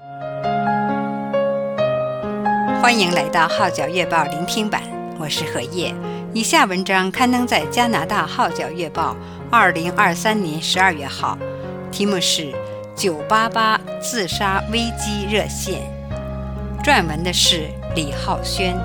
欢迎来到号角月报聆听版，我是何叶。以下文章刊登在加拿大号角月报2023年12月号，题目是988自杀危机热线，撰文的是李浩轩。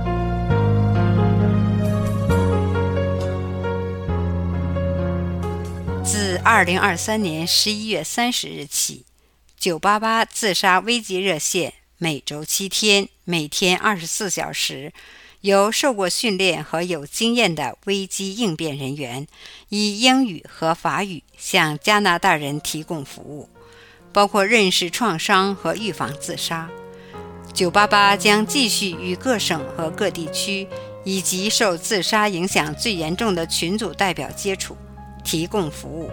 自2023年11月30日起，988自杀危机热线每周7天，每天24小时，由受过训练和有经验的危机应变人员以英语和法语向加拿大人提供服务，包括认识创伤和预防自杀。988将继续与各省和各地区以及受自杀影响最严重的群组代表接触，提供服务。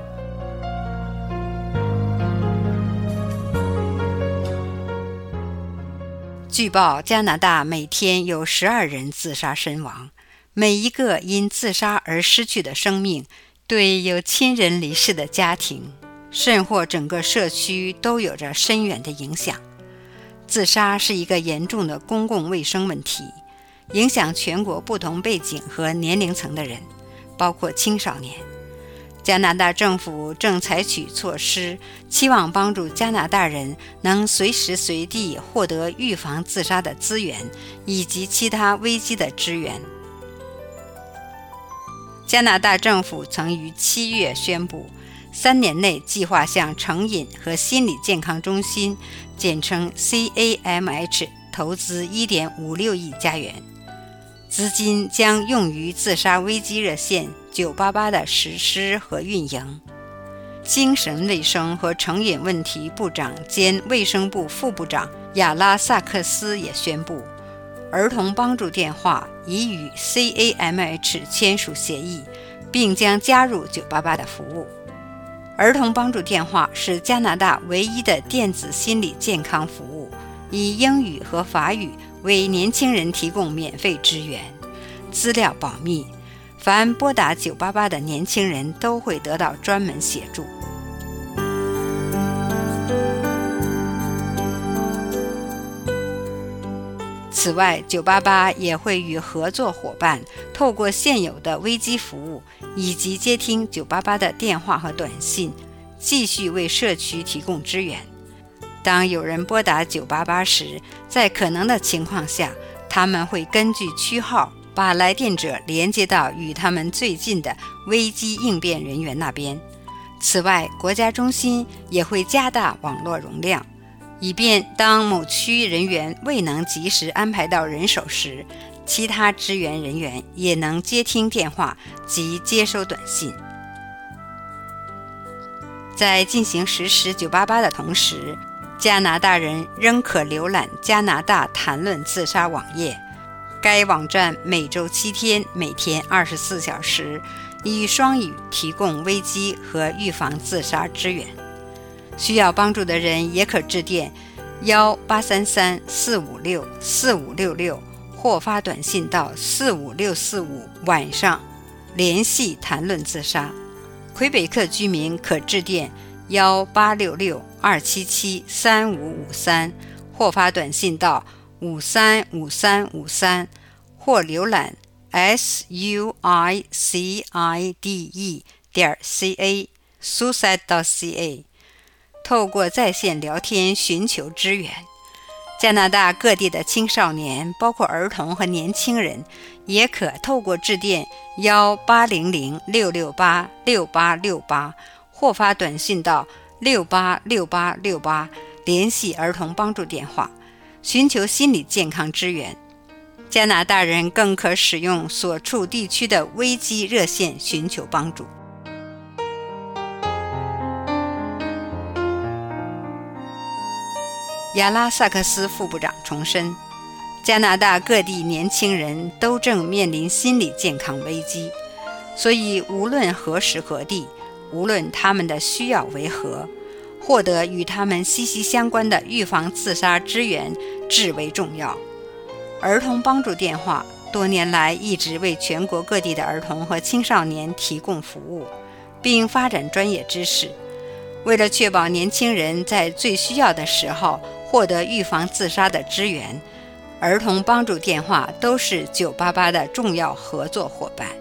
据报，加拿大每天有12人自杀身亡，每一个因自杀而失去的生命，对有亲人离世的家庭，甚或整个社区都有着深远的影响。自杀是一个严重的公共卫生问题，影响全国不同背景和年龄层的人，包括青少年。加拿大政府正采取措施，期望帮助加拿大人能随时随地获得预防自杀的资源以及其他危机的支援。加拿大政府曾于7月宣布，3年内计划向成瘾和心理健康中心，简称 CAMH 投资 1.56 亿加元，资金将用于自杀危机热线988的实施和运营。精神卫生和成瘾问题部长兼卫生部副部长亚拉萨克斯也宣布，儿童帮助电话已与 CAMH 签署协议，并将加入988的服务。儿童帮助电话是加拿大唯一的电子心理健康服务，以英语和法语为年轻人提供免费支援，资料保密，凡拨打988的年轻人都会得到专门协助。此外，988也会与合作伙伴透过现有的危机服务以及接听988的电话和短信，继续为社区提供支援。当有人拨打988时，在可能的情况下，他们会根据区号把来电者连接到与他们最近的危机应变人员那边。此外，国家中心也会加大网络容量，以便当某区人员未能及时安排到人手时，其他支援人员也能接听电话及接收短信。在进行实施988的同时，加拿大人仍可浏览加拿大谈论自杀网页，该网站每周7天，每天24小时，以双语提供危机和预防自杀支援。需要帮助的人也可致电1833-456-4566，或发短信到45645晚上联系谈论自杀。魁北克居民可致电1866-277-3553，或发短信到535353，或浏览 suicide.ca suicide.ca， 透过在线聊天寻求支援。加拿大各地的青少年，包括儿童和年轻人，也可透过致电1800-668-6868，或发短信到686868，联系儿童帮助电话，寻求心理健康支援。加拿大人更可使用所处地区的危机热线寻求帮助。亚拉萨克斯副部长重申，加拿大各地年轻人都正面临心理健康危机，所以无论何时何地，无论他们的需要为何，获得与他们息息相关的预防自杀支援至为重要。儿童帮助电话多年来一直为全国各地的儿童和青少年提供服务，并发展专业知识。 为了确保年轻人在最需要的时候获得预防自杀的支援，儿童帮助电话都是988的重要合作伙伴。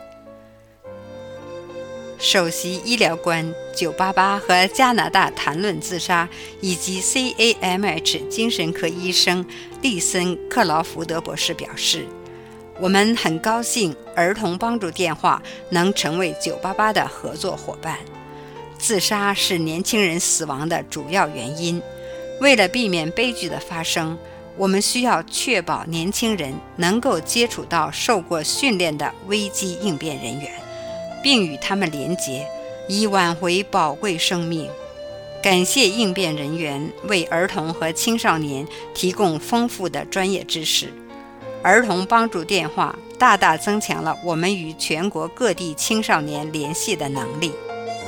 首席医疗官、988和加拿大谈论自杀以及 CAMH 精神科医生利森·克劳福德博士表示，我们很高兴儿童帮助电话能成为988的合作伙伴。自杀是年轻人死亡的主要原因，为了避免悲剧的发生，我们需要确保年轻人能够接触到受过训练的危机应变人员，并与他们连结，以挽回宝贵生命。感谢应变人员为儿童和青少年提供丰富的专业知识。儿童帮助电话大大增强了我们与全国各地青少年联系的能力。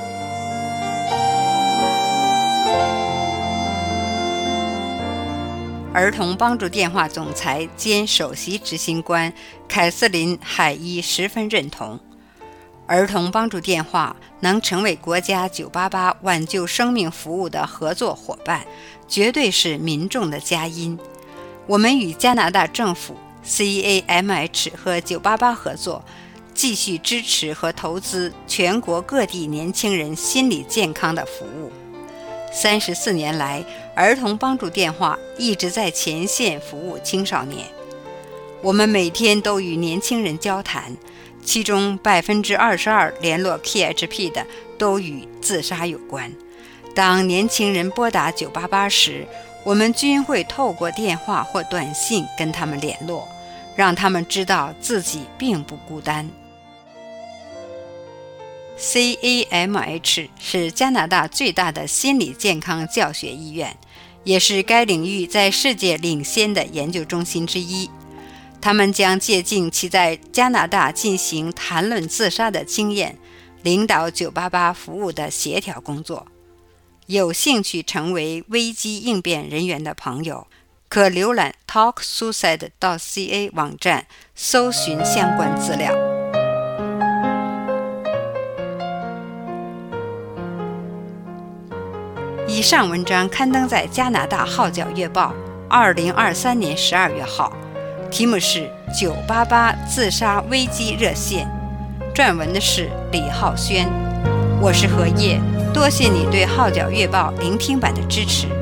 儿童帮助电话总裁兼首席执行官凯瑟琳·海伊十分认同，儿童帮助电话能成为国家988挽救生命服务的合作伙伴，绝对是民众的佳音。我们与加拿大政府、CAMH 和988合作，继续支持和投资全国各地年轻人心理健康的服务。34年来，儿童帮助电话一直在前线服务青少年。我们每天都与年轻人交谈，其中22%联络 KHP 的都与自杀有关。当年轻人拨打988时，我们均会透过电话或短信跟他们联络，让他们知道自己并不孤单。CAMH 是加拿大最大的心理健康教学医院，也是该领域在世界领先的研究中心之一。他们将借鉴其在加拿大进行谈论自杀的经验，领导988服务的协调工作。有兴趣成为危机应变人员的朋友，可浏览 talksuicide.ca 网站搜寻相关资料。以上文章刊登在加拿大号角月报2023年12月号，题目是988自杀危机热线，撰文的是李浩轩。我是何烨，多谢你对号角月报聆听版的支持。